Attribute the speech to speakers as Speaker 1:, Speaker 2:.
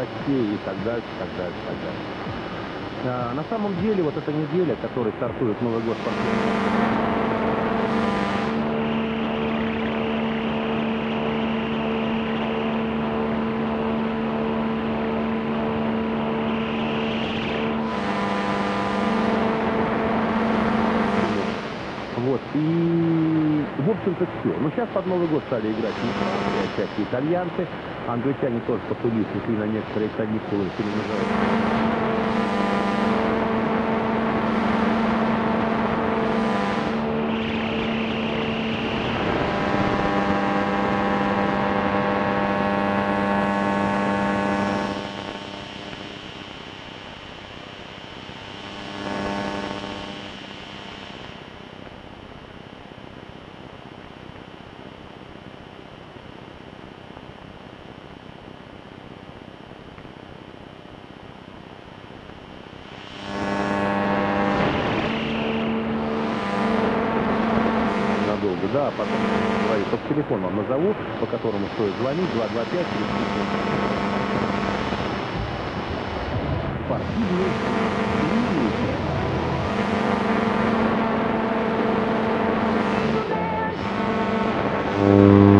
Speaker 1: новостей и так дальше, так дальше, так дальше. На самом деле, вот эта неделя, которой стартует Новый год спортивный. Вот, и, в общем-то, все. Ну, сейчас под Новый год стали играть швейцарцы, всякие итальянцы. Англичане тоже посулили, ушли на некоторые каникулы, перемежают. Да, потом говорю, по телефону вам назову, по которому стоит звонить, 225 спортивный клиники.